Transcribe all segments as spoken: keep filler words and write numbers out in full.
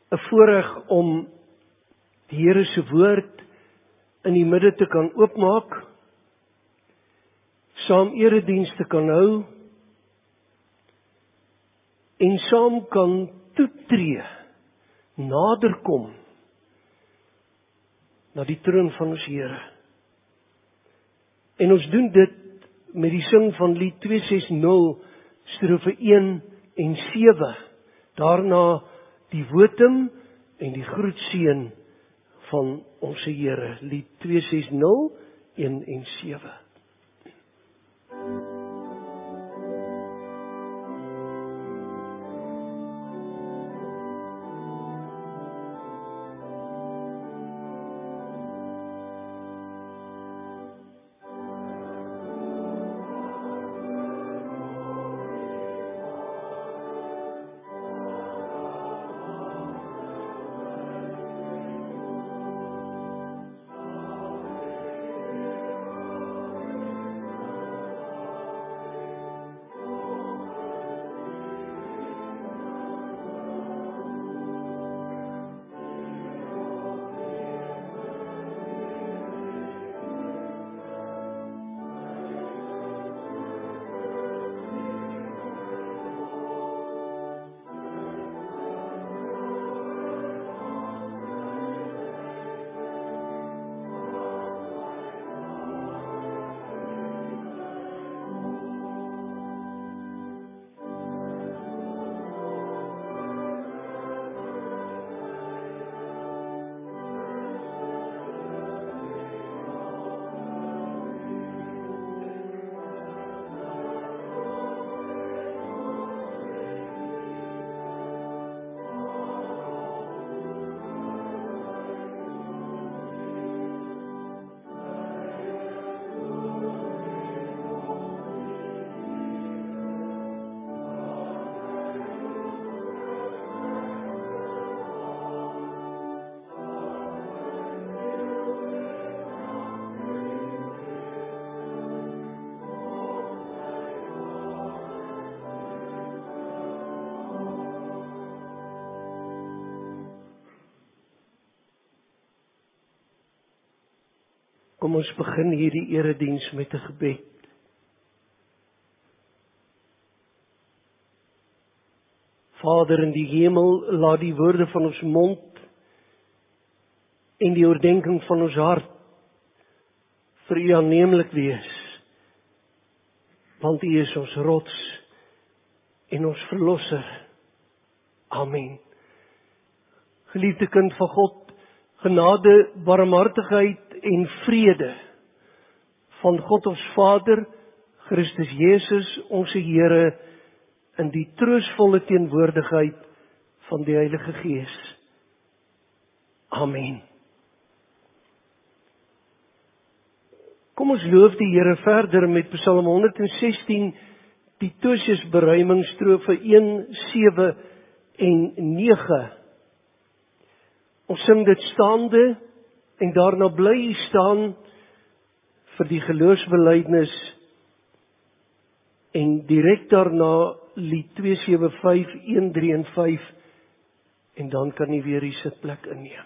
'n voorreg om die Here se woord in die midde te kan oopmaak, saam eredienste kan hou en saam kan toetree, naderkom na die troon van ons Here. En ons doen dit met die sing van lied twee ses nul, strofe een en sewe. Daarna die wotum en die groetseën van ons Here, lied twee ses nul, een en sewe. Kom ons begin hierdie erediens met 'n gebed. Vader in die hemel, laat die woorde van ons mond en die oordeenking van ons hart vir U aanneemlik wees, want U is ons rots en ons verlosser. Amen. Geliefde kind van God, genade, barmhartigheid en vrede van God ons Vader, Christus Jesus, ons Here, in die troostvolle teenwoordigheid van die Heilige Gees. Amen. Kom ons loof die Here verder met Psalm honderd sestien, die Tosius beruiming, strofe een, sewe en nege. Ons sing dit staande en daarna bly staan vir die geloofsbelijdenis en direk daarna lied twee sewe vyf, een drie en vyf en dan kan jy weer die sitplek inneem.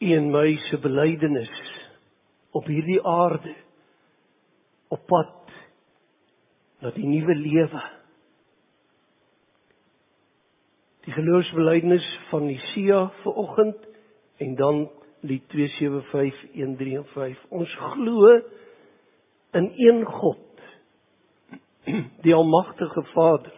U en my se belydenis op hierdie aarde, op pad na die nuwe lewe. Die geloofsbelydenis van Nicea vanoggend en dan lied twee sewe vyf een drie en vyf. Ons glo in een God, die almagtige Vader,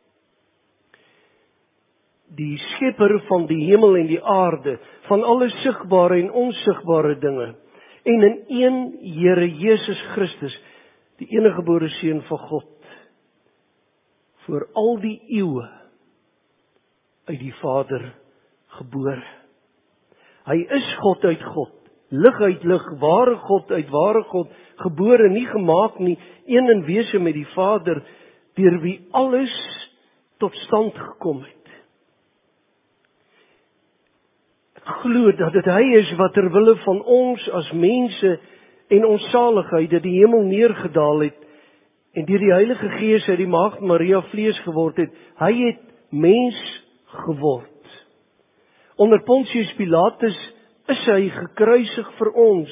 die skepper van die hemel en die aarde, van alle sigbare en onsigbare dinge, en in een Here Jesus Christus, die eniggebore Seun van God, voor al die eeue uit die Vader gebore. Hy is God uit God, lig uit lig, ware God uit ware God, gebore, nie gemaak nie, een in wese met die Vader, deur wie alles tot stand gekom het. Ek glo dat dit hy is wat ter wille van ons as mense en ons saligheid dat die hemel neergedaal het en deur die Heilige Gees uit die Maagd Maria vlees geword het. Hy het mens geword. Onder Pontius Pilatus is hy gekruisig vir ons.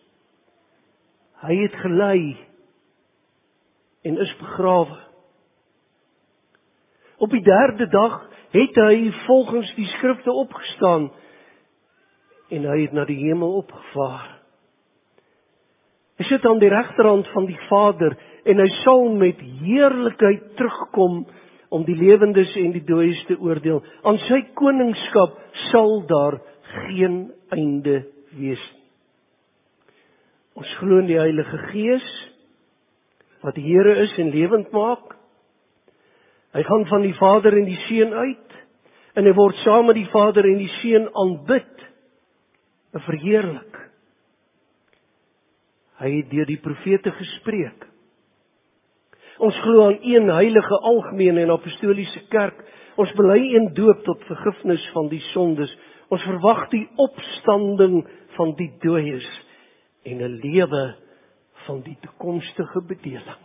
Hy het gelei en is begrawe. Op die derde dag het hy volgens die skrifte opgestaan en hy het na die hemel opgevaar. Hy sit aan die regterhand van die Vader en hy sal met heerlikheid terugkom om die lewendes en die dooies te oordeel. Aan sy koningskap sal daar geen einde wees. Ons glo in die Heilige Gees, wat die Here is en lewend maak. Hy gaan van die Vader en die Seun uit, en hy word saam met die Vader en die Seun aanbid, en verheerlik. Hy het deur die profete gespreek. Ons glo aan een heilige, algemene en apostoliese kerk. Ons bely een doop tot vergifnis van die sondes. Ons verwag die opstanding van die dooies en 'n lewe van die toekomstige bedeling.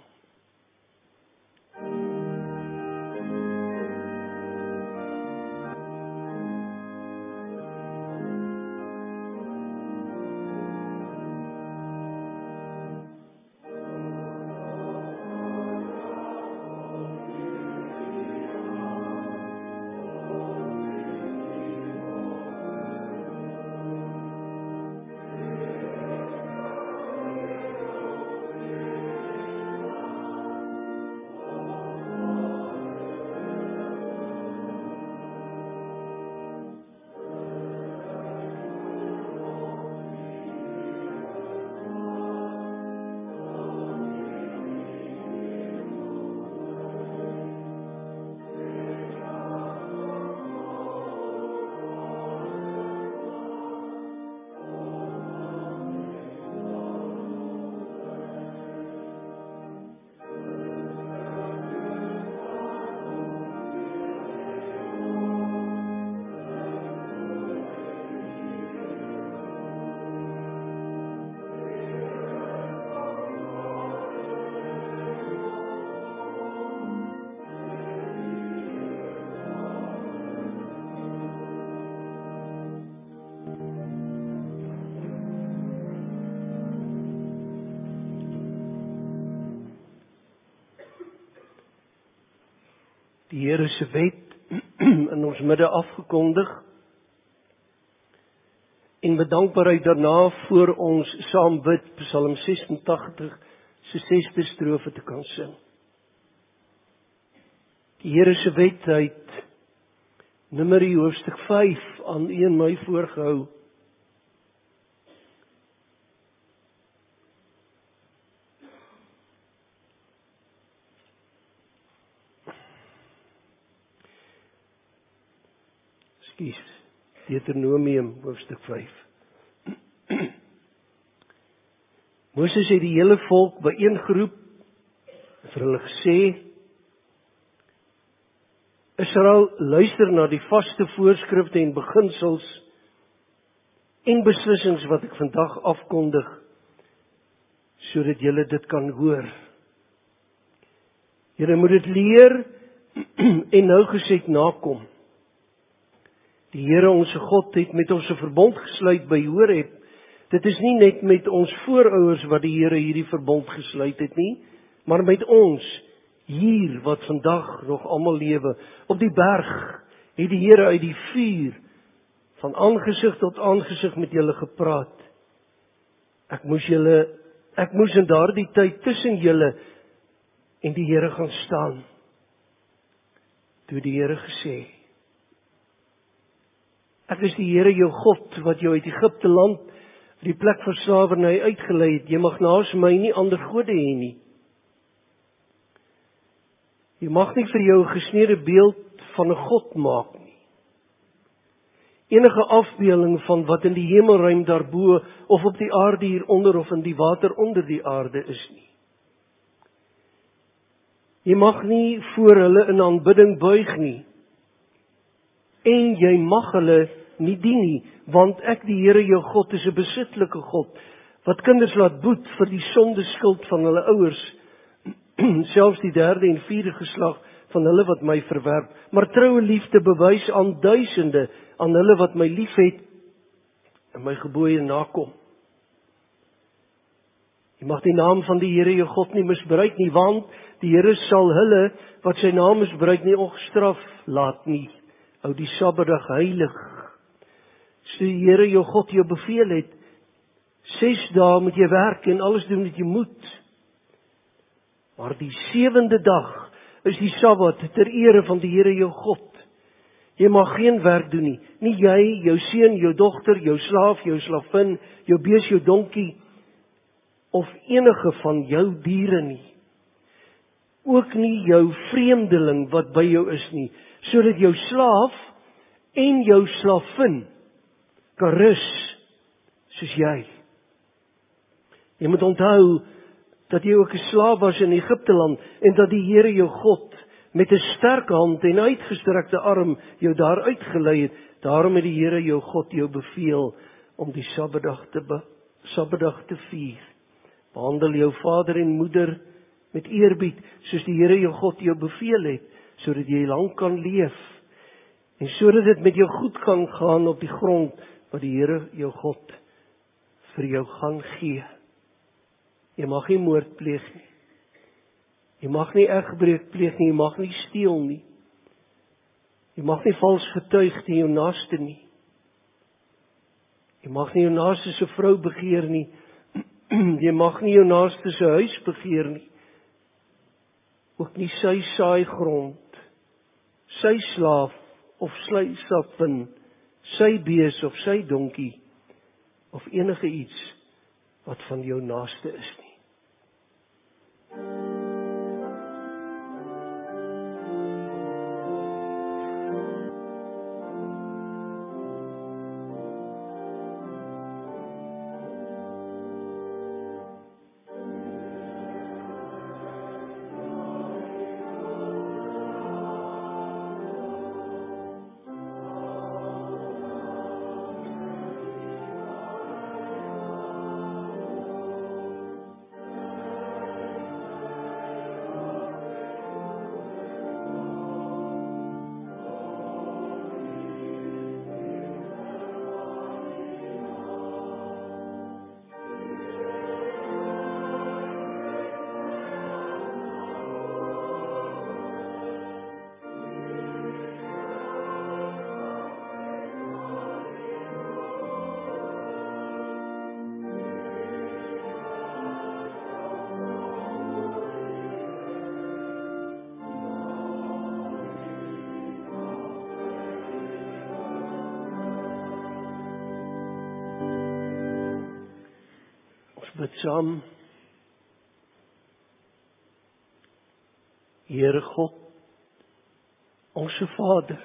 Die Here se wet in ons midde afgekondig en met dankbaarheid daarna voor ons saam bid Psalm sesentagtig se sesde strofe te kan sing. Die Here se wet uit Numeri hoofstuk vyf aan u en my voorgehou. Kies Deuteronomium hoofstuk vyf. Moses het die hele volk byeengeroep en vir hulle gesê: Israel, luister na die vaste voorskrifte en beginsels en beslissings wat ek vandag afkondig, sodat julle dit kan hoor. Julle moet dit leer en nougeset nakom. Die Here ons God het met ons 'n verbond gesluit by Horeb. Dit is nie net met ons voorouers wat die Here hierdie verbond gesluit het nie, maar met ons hier wat vandag nog almal lewe. Op die berg het die Here uit die vuur van aangesig tot aangesig met julle gepraat. Ek moes julle ek moes in daardie tyd tussen julle en die Here gaan staan. Toe die Here gesê: Ek is die Here jou God wat jou uit Egipte land, die plek van slawerny uitgelei het. Jy mag naas my nie ander gode hê nie. Jy mag nie vir jou 'n gesneede beeld van 'n god maak nie. Enige afbeelding van wat in die hemelruim daarbo of op die aarde hieronder of in die water onder die aarde is nie. Jy mag nie voor hulle in aanbidding buig nie. En jy mag hulle nie dien nie, want ek die Here jou God is 'n besitlike God, wat kinders laat boet vir die sondeskuld van hulle ouers, selfs die derde en vierde geslag van hulle wat my verwerp, maar troue liefde bewys aan duisende, aan hulle wat my liefhet en my gebooie nakom. Jy mag die naam van die Here jou God nie misbruik nie, want die Here sal hulle wat sy naam misbruik nie ongestraf laat nie. Hou die Sabbatdag heilig. So die Here jou God jou beveel het, ses dae moet jy werk en alles doen wat jy moet. Maar die sewende dag is die Sabbat ter ere van die Here jou God. Jy mag geen werk doen nie, nie jy, jou seun, jou dogter, jou slaaf, jou slavin, jou bees, jou donkie, of enige van jou diere nie. Ook nie jou vreemdeling wat by jou is nie, sodat jou slaaf en jou slavin kan rus soos jy. Jy moet onthou dat jy ook 'n slaaf was in Egipte land en dat die Here jou God met 'n sterk hand en uitgestrekte arm jou daar uitgelei het. Daarom het die Here jou God jou beveel om die Sabbatdag te be, Sabbatdag te vier. Behandel jou vader en moeder met eerbied, soos die Here jou God jou beveel het, sodat jy lank kan leef en sodat dit met jou goed kan gaan op die grond wat die Here jou God vir jou gaan gee. Jy mag nie moord pleeg nie. Jy mag nie egbreek pleeg nie, jy mag nie steel nie. Jy mag nie vals getuig teen jou naaste nie. Jy mag nie jou naaste se vrou begeer nie. Jy mag nie jou naaste se huis begeer nie. Ook nie sy saaigrond, sy slaaf of sy slavin, sy bees of sy donkie, of enige iets wat van jou naaste is nie. Bid saam. Here God, onse Vader,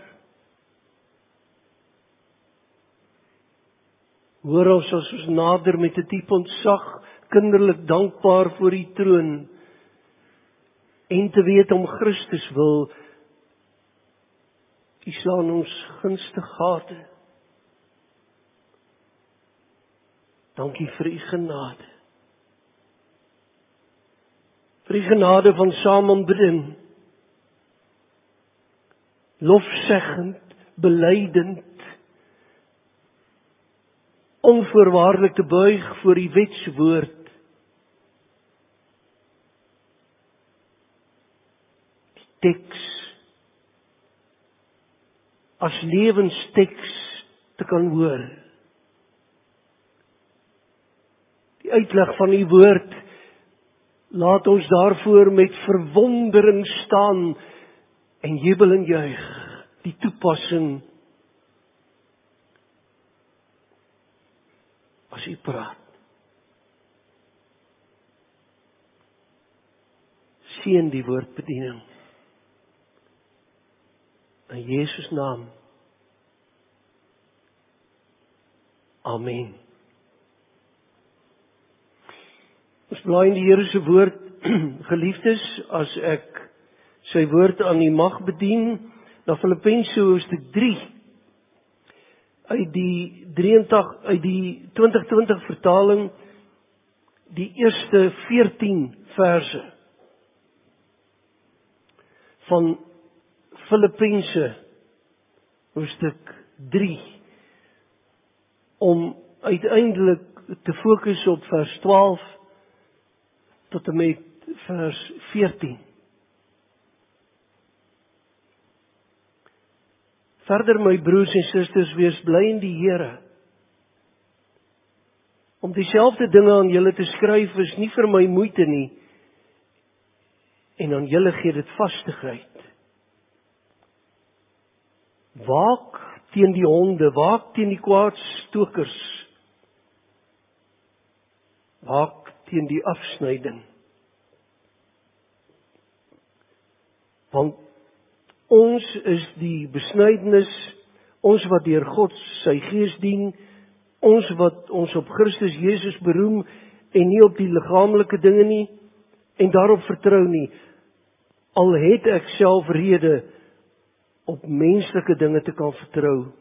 hoor ons as ons nader met 'n diep ontzag, kinderlik dankbaar voor U troon, en te weet om Christus wil, U slaan ons gunste gade. Dankie vir U genade. Vir die genade van saamaanbidding, lofzeggend, beleidend, onvoorwaardelik te buig voor die wetswoord. Die teks as lewensteks te kan hoor. Die uitleg van die woord laat ons daarvoor met verwondering staan en jubel en juig. Die toepassing as u praat. Seën die woordbediening. In Jesus naam. Amen. Ons blaai in die Here se woord, geliefdes, as ek sy woord aan u mag bedien, na Filippense hoofstuk drie, uit die drieëntachtig, uit die twintig twintig vertaling, die eerste veertien verse van Filippense hoofstuk drie, om uiteindelik te fokus op vers twaalf tot en met vers veertien. Verder, my broers en susters, wees bly in die Here. Om dieselfde dinge aan julle te skryf is nie vir my moeite nie, en aan julle gee dit vastigheid. Waak teen die honde, waak teen die kwaadstokers, waak teen die afsnyding. Want ons is die besnydenis, ons wat deur God sy gees dien, ons wat ons op Christus Jesus beroem en nie op die liggaamlike dinge nie, en daarop vertrou nie, al het ek self rede op menslike dinge te kan vertrou.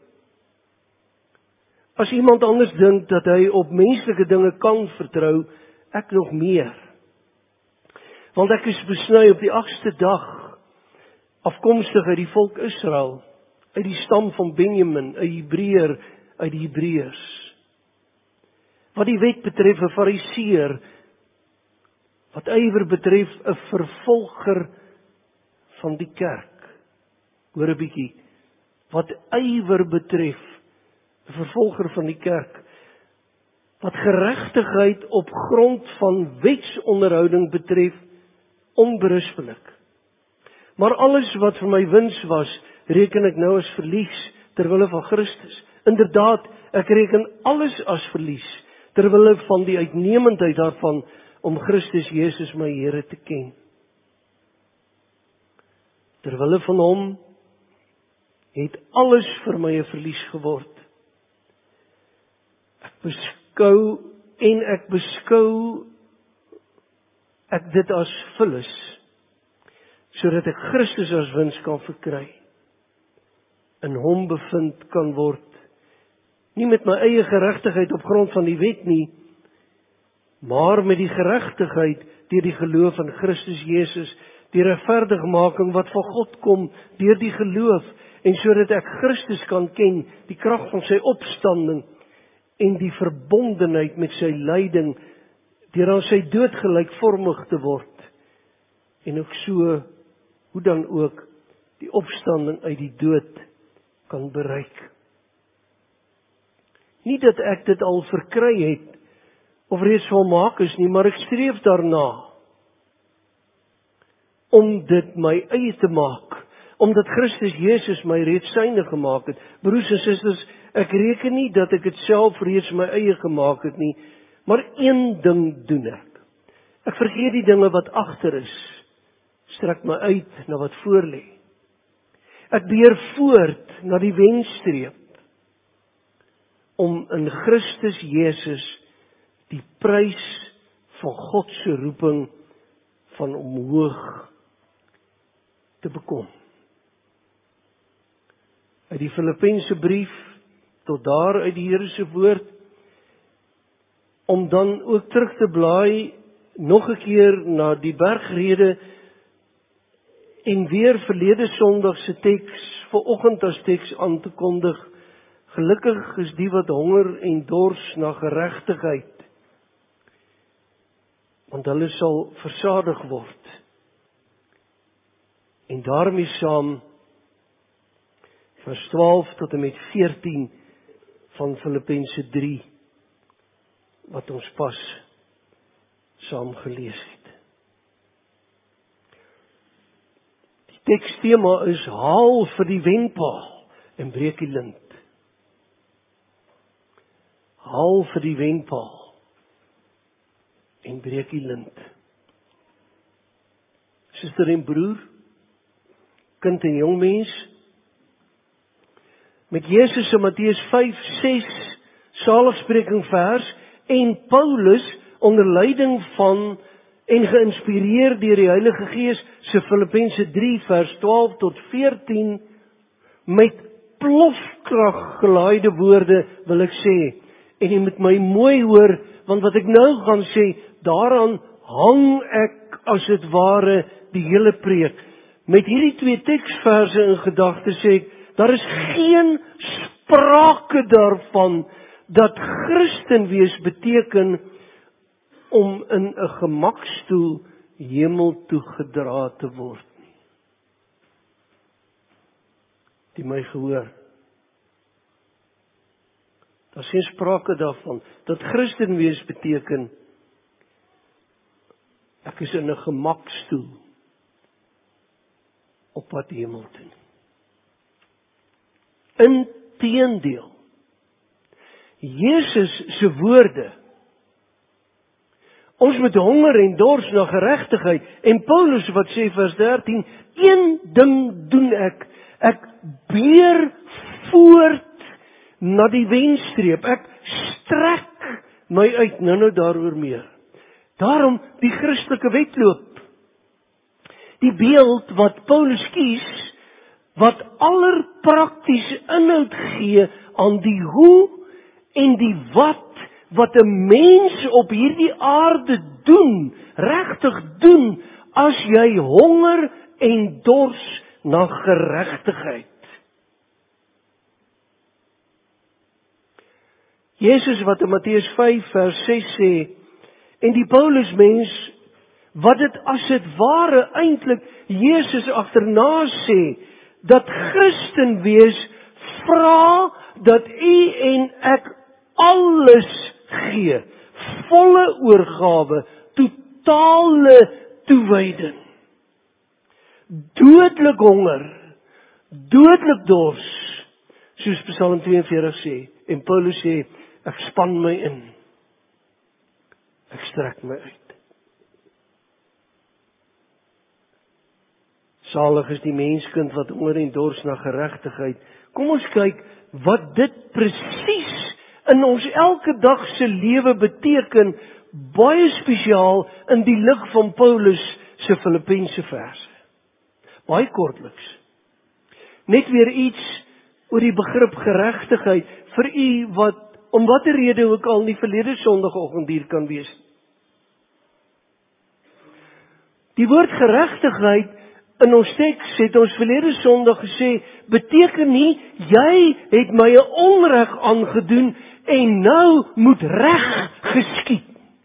As iemand anders dink dat hy op menslike dinge kan vertrou, ek nog meer. Want ek is besny op die agste dag, afkomstig uit die volk Israel, uit die stam van Benjamin, 'n Hebreër uit die Hebreërs. Wat die wet betref, 'n Fariseer, wat ywer betref, 'n vervolger van die kerk. Hoor 'n bietjie, wat ywer betref, 'n vervolger van die kerk, wat geregtigheid op grond van wetsonderhouding betref, onberispelik. Maar alles wat vir my wins was, reken ek nou as verlies, terwille van Christus. Inderdaad, ek reken alles as verlies, terwille van die uitnemendheid daarvan, om Christus Jesus my Here te ken. Terwille van hom, het alles vir my 'n verlies geword. Ek beskou, en ek beskou, ek dit as vullis, sodat ek Christus as wins kan verkry, in hom bevind kan word, nie met my eie geregtigheid op grond van die wet nie, maar met die geregtigheid deur die geloof in Christus Jesus, die regverdigmaking wat van God kom deur die geloof, en sodat ek Christus kan ken, die krag van sy opstanding en die verbondenheid met sy lyding, deur aan sy dood gelykvormig te word, en ook so, hoe dan ook, die opstanding uit die dood kan bereik. Nie dat ek dit al verkry het, of reeds volmaak is nie, maar ek streef daarna, om dit my eie te maak, omdat Christus Jesus my reeds syne gemaak het. Broers en susters, ek reken nie dat ek dit self reeds my eie gemaak het nie, maar een ding doen ek. Ek vergeet die dinge wat agter is, strek my uit na wat voor lê. Ek beer voort na die wenstreep, om in Christus Jesus die prys van God se roeping van omhoog te bekom. Uit die Filippense brief, tot daar uit die Here se woord, om dan ook terug te blaai, nog 'n keer na die bergrede, en weer verlede Sondag se teks, vanoggend as teks aan te kondig, Gelukkig is die wat honger en dors na geregtigheid, want hulle sal versadig word. En daarmee saam, vers twaalf tot en met veertien van Filippense drie, wat ons pas saam gelees het. Die tekstema is haal vir die wenpaal en breek die lint. Haal vir die wenpaal en breek die lint. Suster en broer, kind en jong mens, met Jesus in Matteus vyf, ses saligspreking vers en Paulus onder leiding van en geïnspireer deur die Heilige Gees se Filippense drie vers twaalf tot veertien met plofkrag gelaaide woorde wil ek sê, en jy moet my mooi hoor, want wat ek nou gaan sê, daaraan hang ek as het ware die hele preek. Met hierdie twee teksverse in gedagte sê ek, daar is geen sprake daarvan dat Christen wees beteken om in 'n gemakstoel hemel toe gedra te word nie. Die my gehoor. Daar is geen sprake daarvan dat Christen wees beteken ek is in 'n gemakstoel op pad hemel toe. Inteendeel, Jesus se woorde, ons moet honger en dors na geregtigheid, en Paulus wat sê vers dertien, een ding doen ek, ek beer voort na die wenstreep, ek strek my uit, nou nou daaroor meer. Daarom die Christelike wedloop, die beeld wat Paulus kies, wat allerpraktiese inhoud gee aan die hoe en die wat, wat 'n mens op hierdie aarde doen, regtig doen, as jy honger en dors na geregtigheid. Jesus wat in Matteus vyf vers ses sê, en die Paulus mens, wat dit as dit ware eintlik Jesus agterna sê, dat Christen wees vra dat u en ek alles gee, volle oorgawe, totale toewyding. Dodelik honger, dodelik dors, soos Psalm twee en veertig sê, en Paulus sê, ek span my in, ek strek my uit. Salig is die menskind wat honger en dors na geregtigheid. Kom ons kyk wat dit presies in ons elke dag se lewe beteken, baie spesiaal in die lig van Paulus se Filippense verse. Baie kortliks. Net weer iets oor die begrip geregtigheid vir u wat om watter rede ook al nie verlede Sondagoggend hier kan wees. Die woord geregtigheid in ons teks het ons verlede Sondag gesê, beteken nie, jy het my 'n onreg aangedoen en nou moet reg geskied.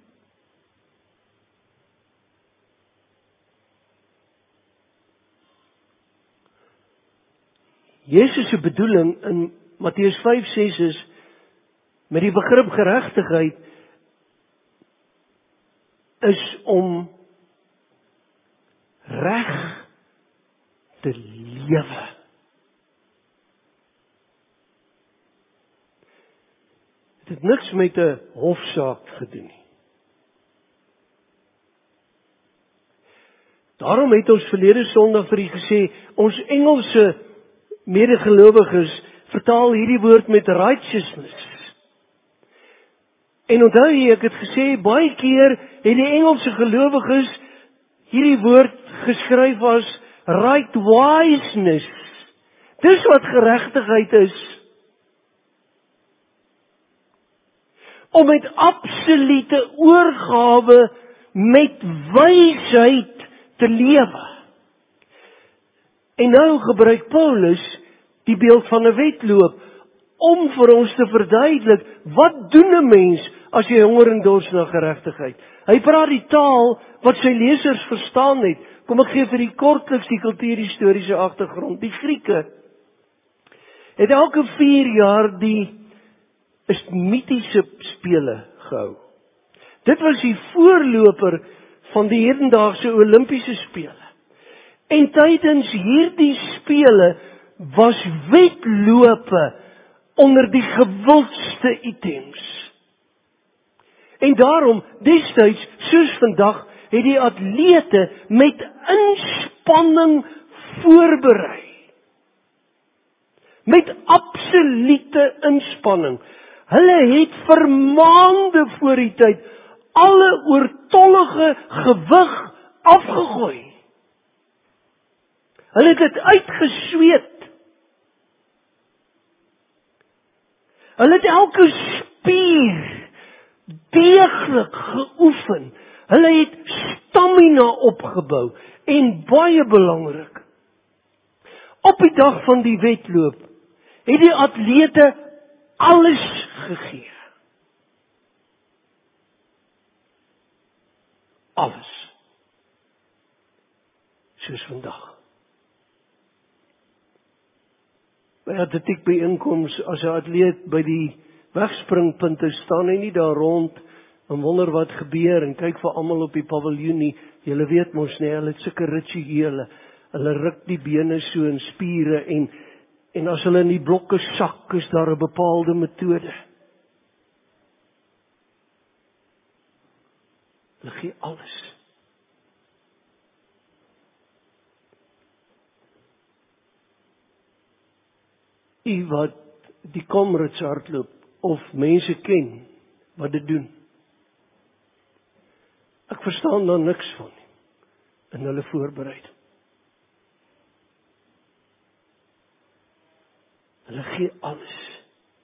Jesus se bedoeling in Matteus vyf ses is, met die begrip geregtigheid, is om reg te lewe. Het het niks met 'n hofsaak gedoen nie. Daarom het ons verlede Sondag vir u gesê, ons Engelse medegelowiges vertaal hierdie woord met righteousness. En onthou jy, ek het gesê, baie keer het die Engelse gelowiges hierdie woord geskryf as right wiseness. Dis wat geregtigheid is. Om met absolute oorgawe met wysheid te lewe. En nou gebruik Paulus die beeld van 'n wedloop om vir ons te verduidelik, wat doen 'n mens as jy honger en dors na geregtigheid? Hy praat die taal wat sy lesers verstaan het. Kom ek gee vir die kortliks die kultuurhistoriese agtergrond. Die Grieke het elke vier jaar die isthmietiese spele gehou. Dit was die voorloper van die hedendaagse Olimpiese spele. En tydens hierdie spele was wedlope onder die gewildste items. En daarom, destyds, soos vandag, het die atlete met inspanning voorberei. Met absolute inspanning. Hulle het vir maande voor die tyd alle oortollige gewig afgegooi. Hulle het dit uitgesweet. Hulle het elke spier deeglik geoefen. Hulle het stamina opgebou. En baie belangrik, op die dag van die wedloop, het die atlete alles gegee. Alles. Soos vandag. By atletiek byeenkoms, as 'n atleet by die wegspringpunte staan hy nie daar rond en wonder wat gebeur en kyk vir almal op die paviljoen nie. Julle weet mos nie, hulle het sulke rituele. Hulle ruk die bene so in spiere en en as hulle in die blokke sak, is daar 'n bepaalde metode. Hulle gee alles. U wat die Comrades hardloop of mense ken wat dit doen. Ek verstaan daar niks van nie in hulle voorbereiding. Hulle gee alles.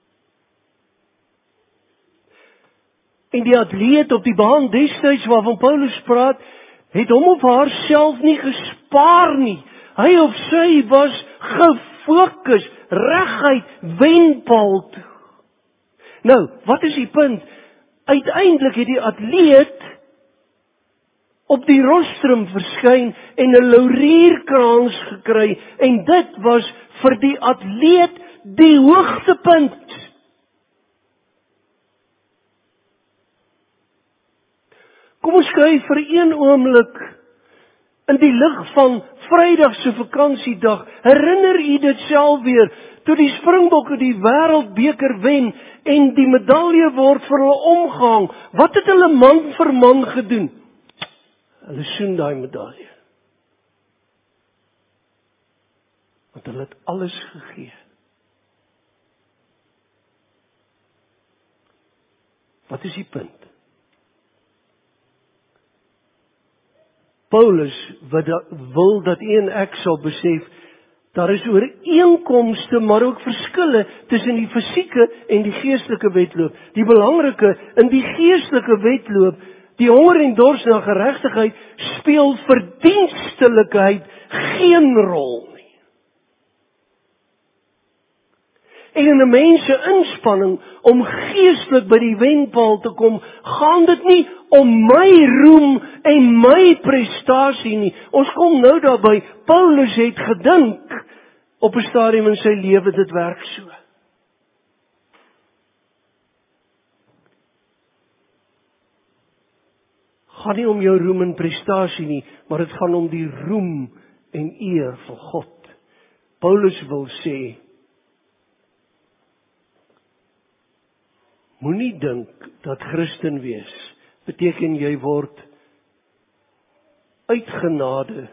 En die atleet op die baan destyds waarvan Paulus praat, het hom of haarself nie gespaar nie. Hy of sy was gefokus reguit wenpaal toe. Nou, wat is die punt? Uiteindelik het die atleet op die rostrum verskyn en 'n laurierkrans gekry en dit was vir die atleet die hoogtepunt. Kom ons kyk vir een oomblik in die lig van Vrydag se vakansiedag. Herinner u dit self weer, toe die Springbokke die wêreldbeker wen en die medalje word vir hulle omgehang. Wat het hulle man vir man gedoen? Hulle soen daai medalje. Want hulle het alles gegee. Wat is die punt? Paulus wil dat u en ek sal besef, daar is ooreenkomste, maar ook verskille tussen die fisieke en die geestelike wedloop. Die belangrike, in die geestelike wedloop, die honger en dors na geregtigheid, speel verdienstelikheid geen rol nie. En in 'n mens se inspanning om geestelik by die wenpaal te kom, gaan dit nie om my roem en my prestasie nie. Ons kom nou daarby, Paulus het gedink op 'n stadium in sy lewe, dit werk so. Gaan nie om jou roem en prestasie nie, maar dit gaan om die roem en eer van God. Paulus wil sê, moenie dink dat Christen wees beteken jy word uit genade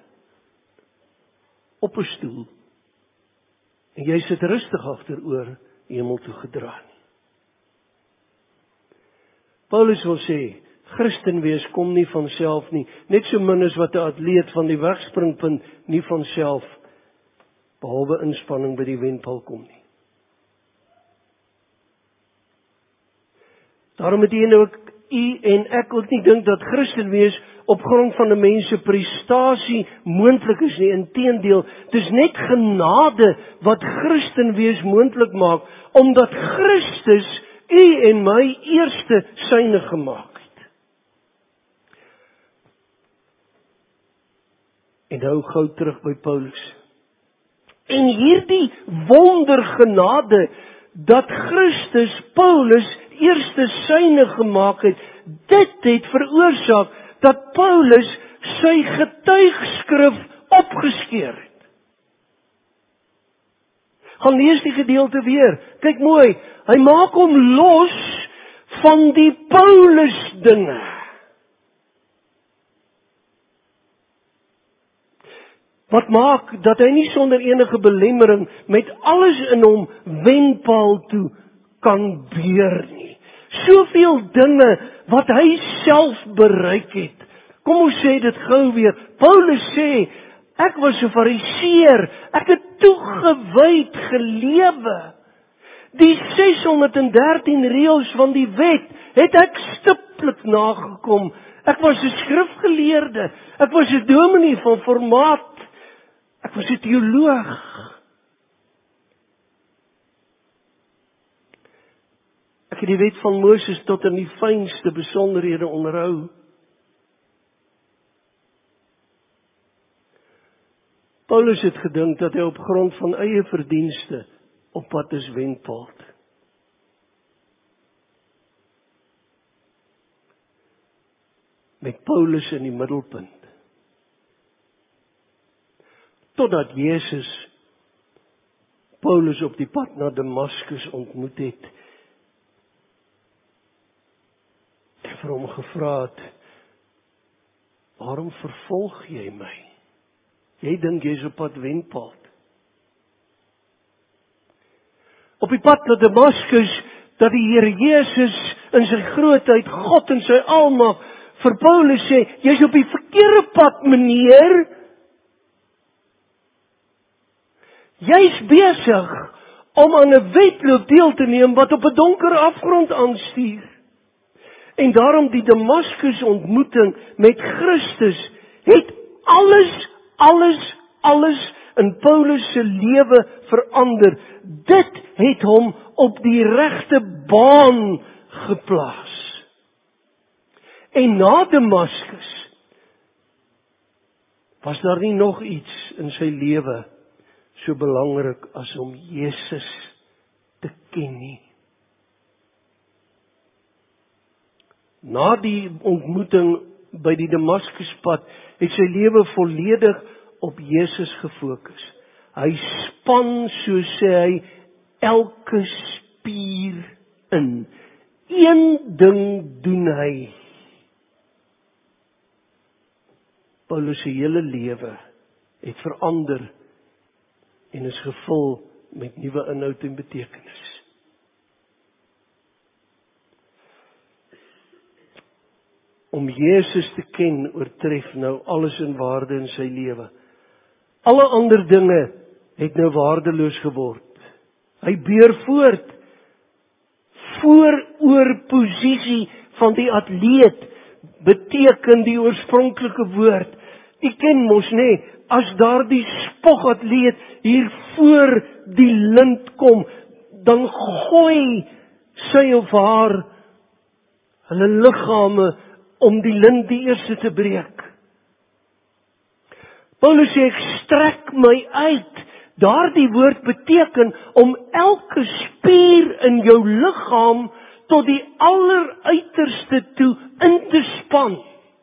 op 'n stoel en jy sit rustig agteroor hemel toe gedra. Paulus wil sê, Christen wees kom nie van self nie, net so min as wat 'n atleet van die wegspringpunt nie van self behalwe inspanning by die wenpaal kom nie. Daarom het jy nou u en ek ook nie dink dat Christen wees op grond van 'n mens se prestasie moontlik is nie. Inteendeel, dis net genade wat Christen wees moontlik maak, omdat Christus u en my eerste syne gemaak het. En nou gou terug by Paulus. En hierdie wondergenade dat Christus Paulus eerste syne gemaak het, dit het veroorsaak dat Paulus sy getuigskrif opgeskeur het. Gaan lees die gedeelte weer. Kyk mooi, hy maak hom los van die Paulus dinge. Wat maak dat hy nie sonder enige belemmering met alles in hom wenpaal toe kan beer nie. Soveel dinge wat hy self bereik het. Kom ons sê dit gou weer. Paulus sê, ek was 'n fariseer, ek het toegewyd gelewe. Die ses honderd en dertien reëls van die wet het ek stiptelik nagekom. Ek was 'n skrifgeleerde, ek was 'n dominee van formaat. Ek was 'n teoloog. Ek het die wet van Moses tot in die fynste besonderhede onderhou. Paulus het gedink dat hy op grond van eie verdienste op pad is wenpaal. Met Paulus in die middelpunt. Totdat Jesus Paulus op die pad na Damaskus ontmoet het en vir hom gevra het, waarom vervolg jy my? Jy dink jy is op pad wenpaal. Op die pad na Damaskus, dat die Here Jesus in sy grootheid, God in sy almag, vir Paulus sê, jy is op die verkeerde pad, meneer. Jy's besig om aan 'n wedloop deel te neem wat op 'n donker afgrond aanstuur. En daarom die Damaskus ontmoeting met Christus het alles, alles, alles in Paulus se lewe verander. Dit het hom op die regte baan geplaas. En na Damaskus was daar nie nog iets in sy lewe so belangrik as om Jesus te ken nie. Na die ontmoeting by die Damaskuspad het sy lewe volledig op Jesus gefokus. Hy span, so sê hy, elke spier in. Een ding doen hy. Paulus se hele lewe het verander en is gevul met nuwe inhoud en betekenis. Om Jesus te ken oortref nou alles in waarde in sy lewe. Alle ander dinge het nou waardeloos geword. Hy beur voort. Vooroor posisie van die atleet beteken die oorspronklike woord. U ken mos nê, as daardie spogatleet hier voor die lint kom, dan gooi sy of haar hulle liggame om die lint die eerste te breek. Paulus sê, ek strek my uit. Daardie woord beteken om elke spier in jou liggaam tot die alleruiterste toe in te span.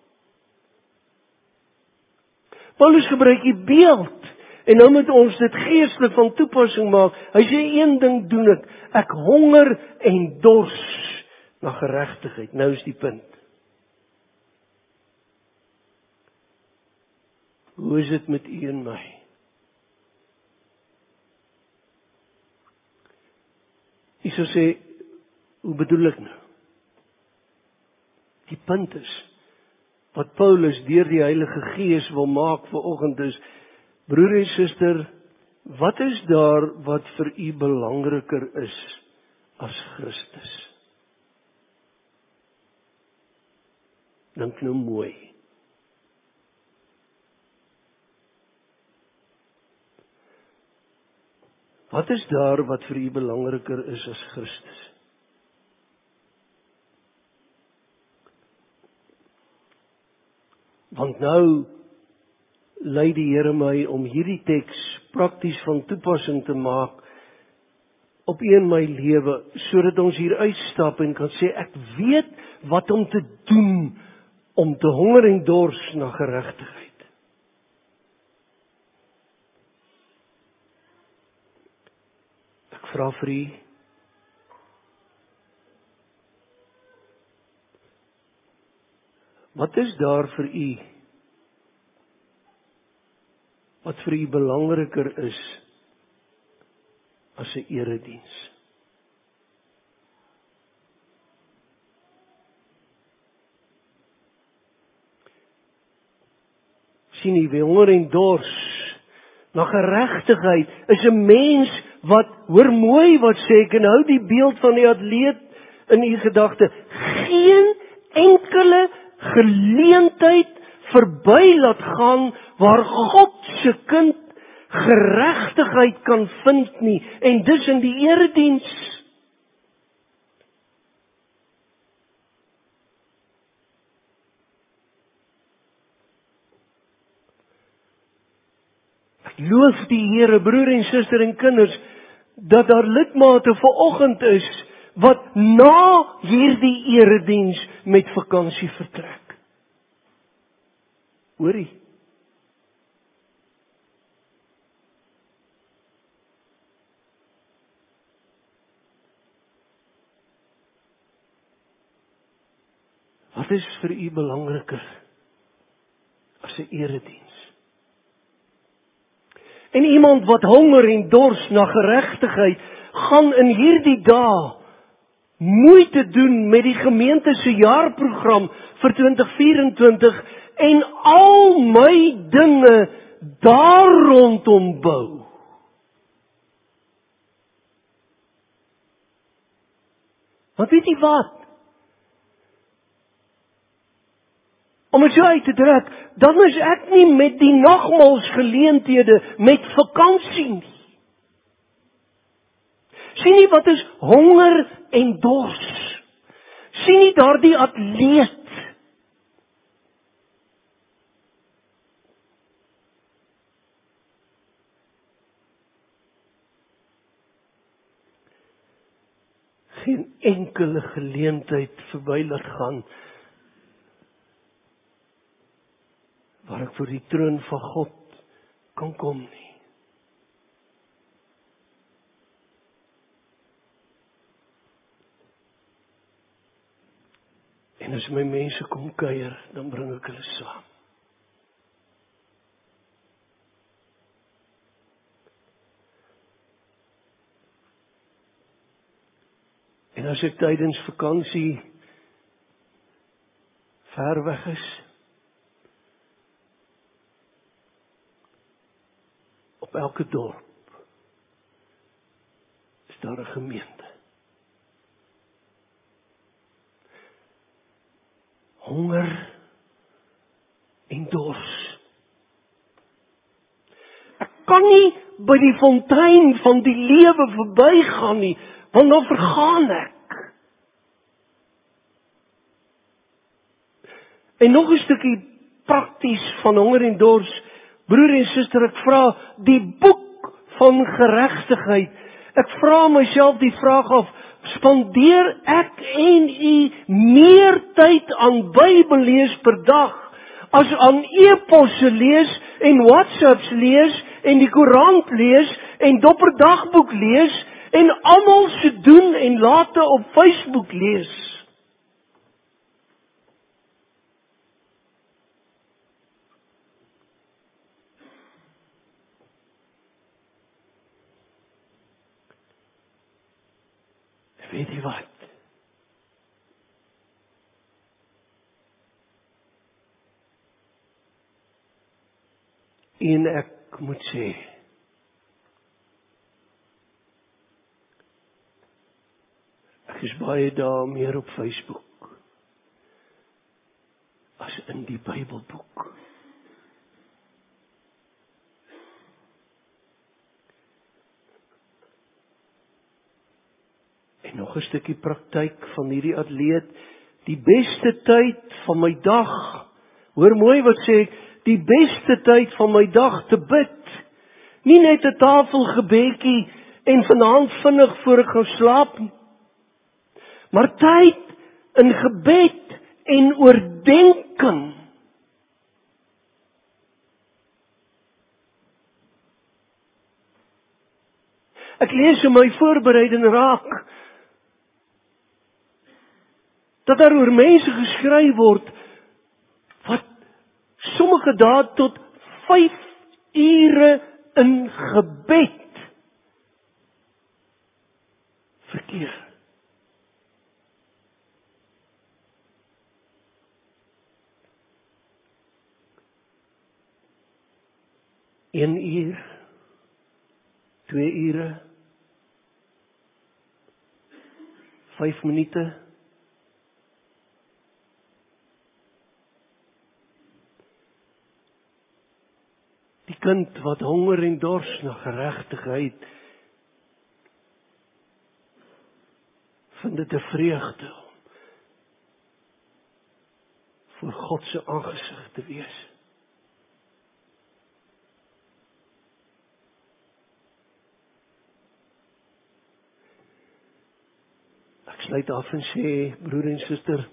Paulus gebruik die beeld, en nou moet ons dit geestelik van toepassing maak. Hy sê, een ding doen ek, ek honger en dors na geregtigheid. Nou is die punt. Hoe is dit met u en my? Hy sal sê, hoe bedoel ek nou? Die punt is, wat Paulus deur die Heilige Gees wil maak vanoggend is, broer en suster, wat is daar wat vir u belangriker is as Christus? Dink nou mooi. Wat is daar wat vir u belangriker is as Christus? Want nou lei die Here my om hierdie teks prakties van toepassing te maak op een my lewe, sodat ons hier uitstap en kan sê, ek weet wat om te doen om te honger en dors na geregtigheid. Ek vra vir u, wat is daar vir u, wat vir u belangriker is as 'n erediens? Sien jy, wie honger en dors na geregtigheid is 'n mens wat, hoor mooi wat sê ek, en hou die beeld van die atleet in u gedagte, geen enkele geleentheid verby laat gaan waar God se kind geregtigheid kan vind nie, en dis in die erediens. Ek loof die Here, broer en suster en kinders, dat daar lidmate vanoggend is wat na hierdie erediens met vakansie vertrek. Hoorie? Wat is vir u belangriker as 'n erediens? En iemand wat honger en dors na geregtigheid, gaan in hierdie dae moeite doen met die gemeente se jaarprogram vir twintig vyf-en-twintig en al my dinge daar rondom bou. Want weet jy wat? Om dit so uit te druk, dan is ek nie met die nagmaalsgeleenthede met vakansie nie. Sien jy wat is honger en dors? Sien jy daardie atleet? Geen enkele geleentheid verby laat gaan waar ek voor die troon van God kan kom nie. En as my mense kom kuier, dan bring ek hulle saam. En as ek tydens vakansie ver weg is, op elke dorp is daar 'n gemeente. Honger en dors. Ek kan nie by die fontein van die lewe verbygaan nie, want dan vergaan ek. En nog 'n stukkie prakties van honger en dors. Broer en suster, ek vra die boek van geregtigheid. Ek vra myself die vraag af, spandeer ek en u meer tyd aan Bybellees per dag as aan e-posse lees en WhatsApps lees en die koerant lees en dopperdagboek lees en almal se doen en late op Facebook lees? Weet jy wat? En ek moet sê, ek is baie dae meer op Facebook in die Bybelboek. En nog 'n stukkie praktyk van hierdie atleet. Die beste tyd van my dag, hoor mooi wat sê ek, die beste tyd van my dag te bid. Nie net 'n tafelgebedjie en vanaand vinnig voor ek gaan slaap nie. Maar tyd in gebed en oordenking. Ek lees in my voorbereiding raak dat daar oor mense geskryf word wat sommige dae tot vyf ure in gebed verkeer. Een uur, twee ure, vyf minute. Die kind wat honger en dors na geregtigheid, vind dit 'n vreugde om voor God se aangesig te wees. Ek sluit af en sê, broer en suster,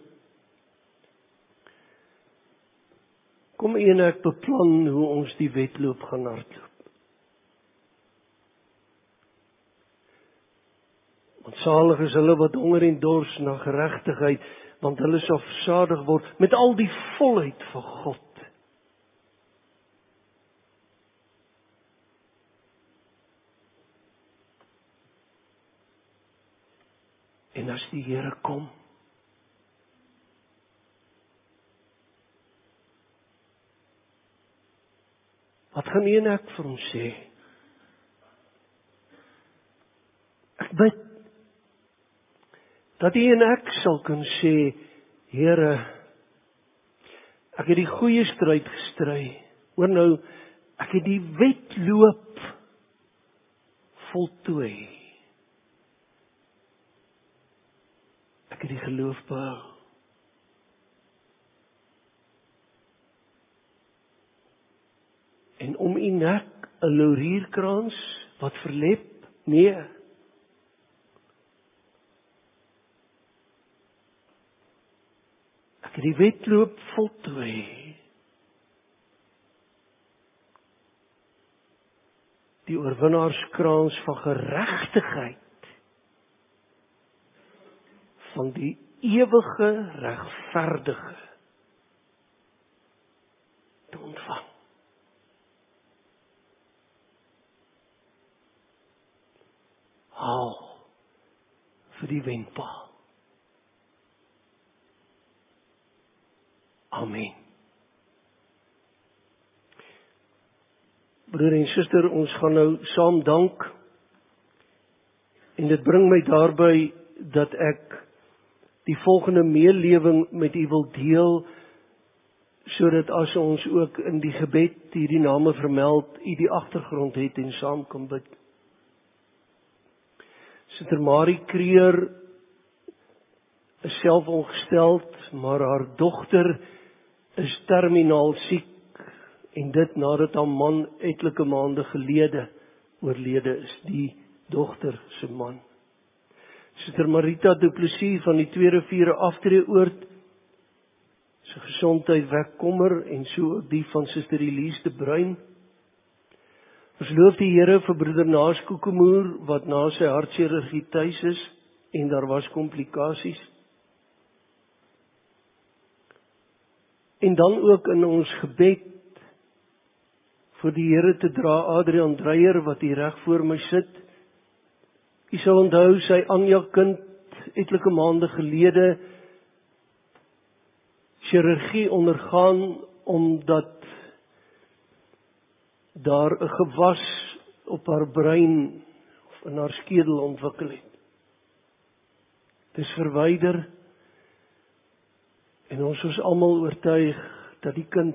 kom een ek beplan hoe ons die wedloop gaan hardloop. Want salig is hulle wat honger en dors na geregtigheid, want hulle sal versadig word met al die volheid van God. En as die Here kom, wat gaan een ek vir hom sê? Ek bid dat een ek sal kan sê, Here, ek het die goeie stryd gestry. Hoor nou, ek het die wedloop voltooi. Ek het die geloof behou. En om u nek 'n laurierkrans wat verlep? Nee. Ek het die wedloop voltooi. Die oorwinnaarskrans van geregtigheid, van die ewige regverdige te ontvang. Haal vir die wenpaal. Amen. Broer en suster, ons gaan nou saam dank. En dit bring my daarby dat ek die volgende meelewing met u wil deel, sodat as ons ook in die gebed hierdie name vermeld, u die agtergrond het en saam kan bid. Suster Marie Kreer is self ongesteld, maar haar dogter is terminaal siek, en dit nadat haar man etlike maande gelede oorlede is, die dogter se man. Suster Marita Du Plessis van die Twee Riviere Aftreeoord, sy gesondheid wek kommer, en so ook die van Suster Elise de Bruin. Ons loof die Here vir broeder Naas Kokemoer, wat na sy hartchirurgie tuis is, en daar was komplikasies. En dan ook in ons gebed, vir die Here te dra, Adrian Dreyer, wat hier reg voor my sit. U sal onthou, sy Anja kind, etlike maande gelede, chirurgie ondergaan, omdat daar 'n gewas op haar brein, of in haar skedel ontwikkel het. Dit is verwyder, en ons is almal oortuig, dat die kind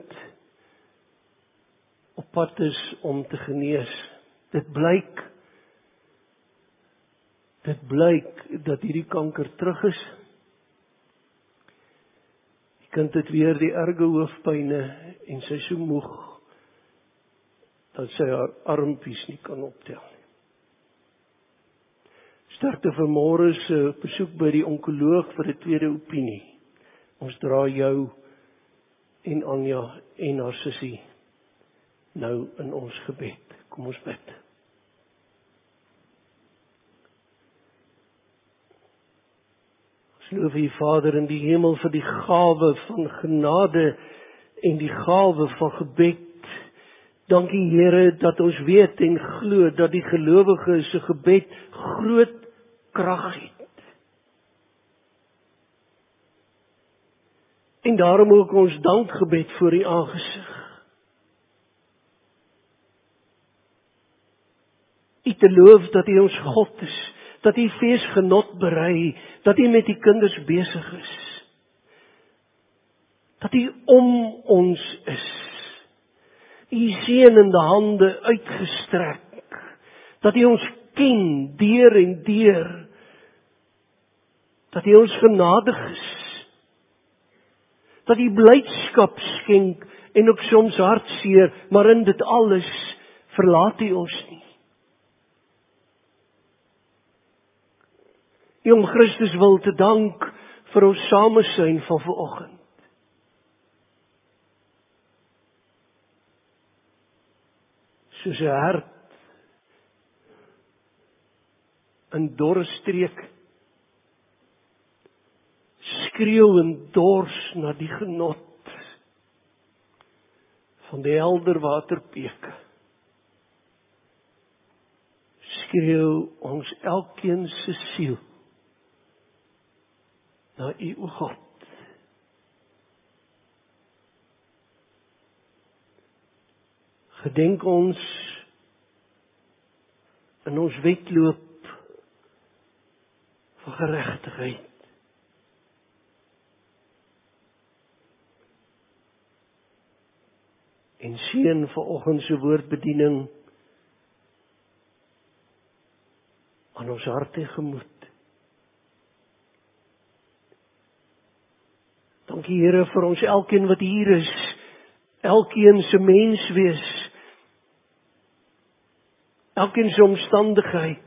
op pad is om te genees. Dit blyk, dit blyk dat hierdie kanker terug is. Die kind het weer die erge hoofpyne en sy is so moeg dat sy haar armpies nie kan optel. Sterkte vanmôre se besoek by die onkoloog vir 'n tweede opinie. Ons dra jou en Anja en haar sussie nou in ons gebed. Kom ons bid. Ons loof U, Vader in die hemel, vir die gawe van genade en die gawe van gebed. Dankie Here dat ons weet en glo dat die gelowige se gebed groot krag het. En daarom ook ons dankgebed voor U aangesig. U te loof dat U ons God is, dat U feesgenot berei, dat U met die kinders besig is, dat U om ons is, U seënende hande uitgestrek, dat U ons ken deur en deur, dat U ons genadig is, dat U blydskap skenk en ook soms hartseer, maar in dit alles verlaat U ons nie. U om Christus wil te dank vir ons samesyn van vanoggend. Soos 'n hert in dorre streek skreeu en dors na die genot van die helder waterbeke. Skreeu ons elkeen se siel na U, o God. Gedenk ons in ons wedloop van geregtigheid. En seën vanoggend se woordbediening aan ons hart en gemoed. Dankie Here vir ons elkeen wat hier is, elkeen se menswees, elkeen se omstandigheid.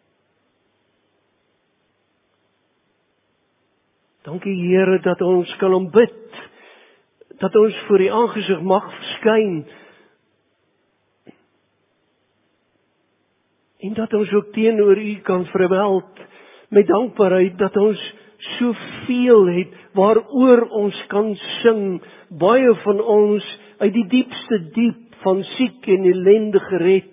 Dankie Here dat ons kan aanbid, dat ons voor U aangesig mag verskyn, en dat ons ook teenoor U kan verweld met dankbaarheid, dat ons soveel het waaroor ons kan sing, baie van ons uit die diepste diep van siek en ellende gered.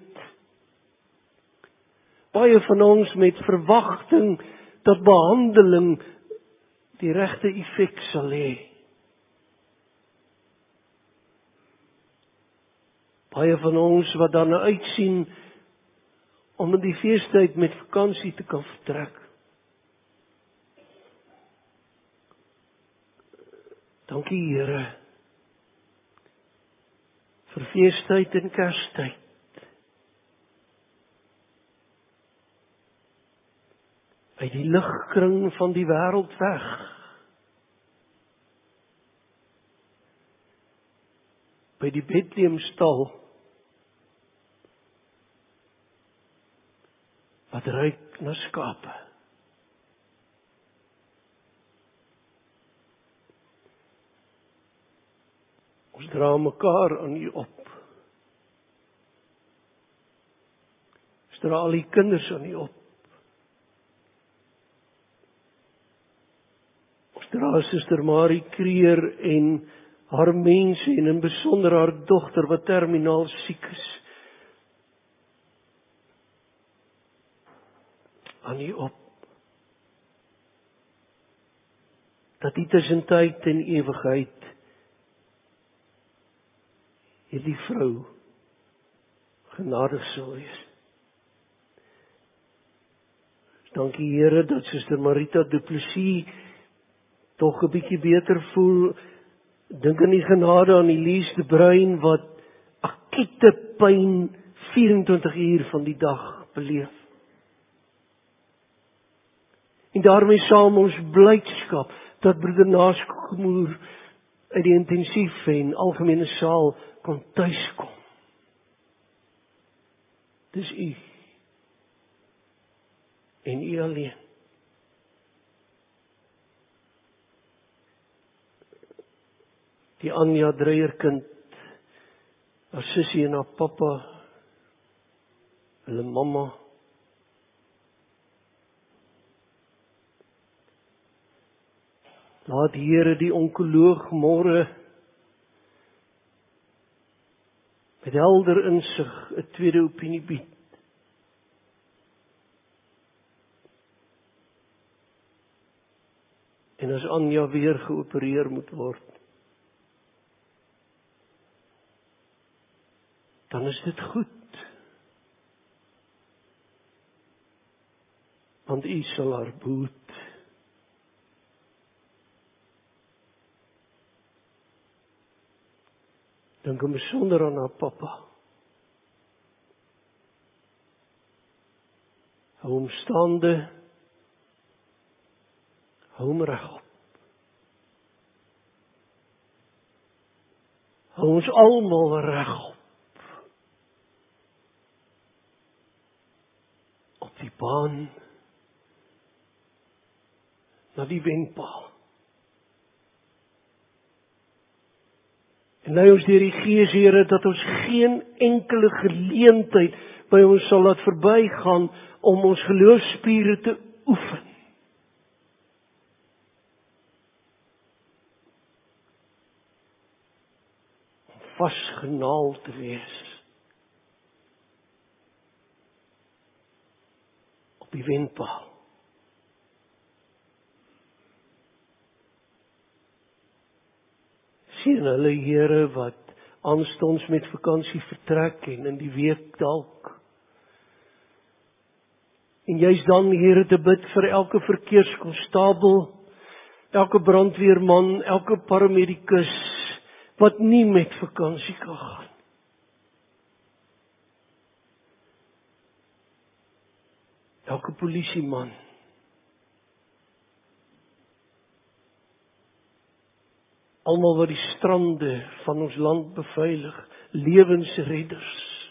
Baie van ons met verwagting dat behandeling die regte effek sal hê. Baie van ons wat daarna uitsien om in die feestyd met vakansie te kan vertrek. Dankie Here vir feestyd en Kerstyd. Uit die ligkring van die wêreld weg. By die Bethlehemstal wat ruik na skape. Ons dra mekaar aan U op. Ons dra al die kinders aan U op. Ons dra Suster Marie Kreer en haar mense en in besonder haar dogter wat terminaal siek is. Aan U op. Dat die tussentyd en ewigheid hierdie vrou genadig sal wees. Dankie Here dat Suster Marita Du Plessis tog 'n bietjie beter voel Dink aan die genade aan Elise de Bruin wat akute pyn vyf en twintig uur van die dag beleef. En daarmee saam ons blydskap dat broeder Naskomoer uit die intensief en algemene saal kon tuiskom. Dis u. En u alleen. Die Anja Dreierkind, haar sussie en haar pappa, hulle mamma, laat Here die onkoloog môre met helder insig 'n tweede opinie bied. En as Anja weer geopereer moet word, dan is dit goed. Want u sal haar boet. Dink hom besonder aan haar pappa. Hou hom staande. Hou hom regop. Hou ons almal regop. Op die baan na die wenpaal. En lei ons deur die Gees, Here, dat ons geen enkele geleentheid by ons sal laat verbygaan om ons geloofspiere te oefen. Om vasgenaal te wees op die wenpaal. Sien hulle, Here, wat aanstonds met vakansie vertrek en in die week dalk. En juist dan, Here, te bid vir elke verkeerskonstabel, elke brandweerman, elke paramedikus wat nie met vakansie kan gaan. Elke polisieman. Almal wat die strande van ons land beveilig, lewensredders.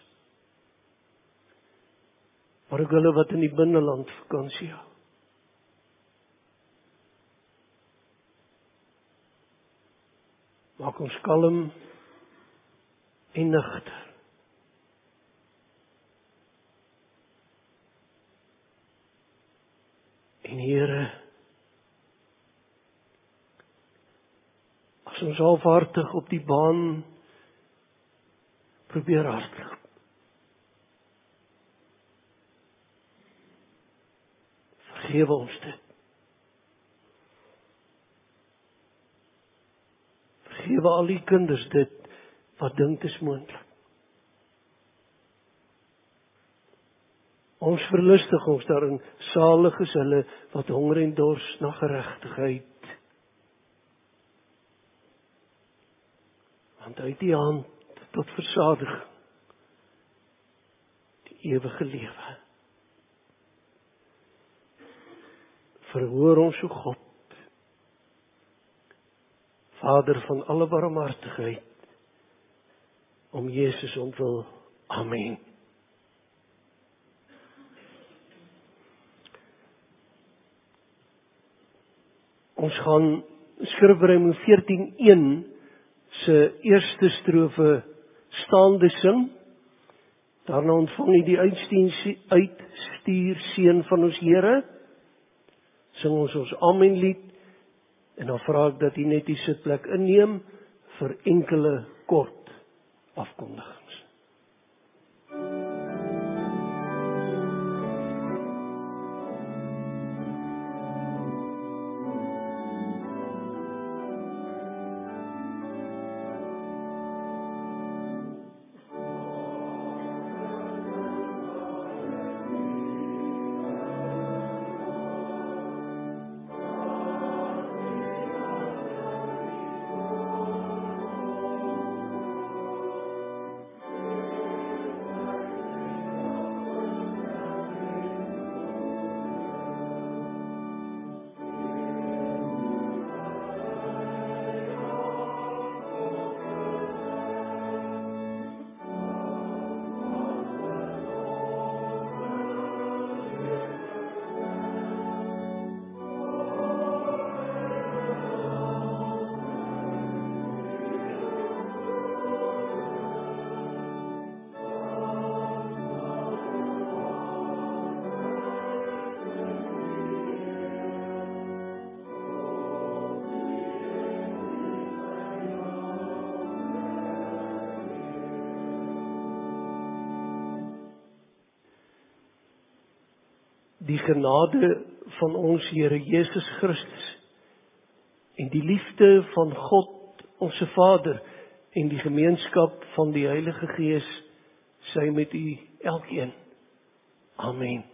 Maar ook hulle wat in die binneland vakansie hou. Maak ons kalm en nugter. En Here, as ons halfhartig op die baan probeer hardloop, vergewe ons dit. Vergewe al die kinders dit wat dink is moontlik. Ons verlustig ons daarin, salig is hulle wat honger en dors na geregtigheid. Want uit die hand tot versadiging, die ewige lewe. Verhoor ons, o God, Vader van alle barmhartigheid, om Jezus ontwil. Amen. Ons gaan Skrifbreuke veertien een se eerste strofe staande sing. Daarna ontvang jy die uitstuur seën van ons Here. Sing ons ons Amen lied en dan vra ek dat jy net die sitplek inneem vir enkele kort afkondigings. die genade van ons Here Jesus Christus en die liefde van God, ons Vader, en die gemeenskap van die Heilige Gees, sy met u elkeen. Amen.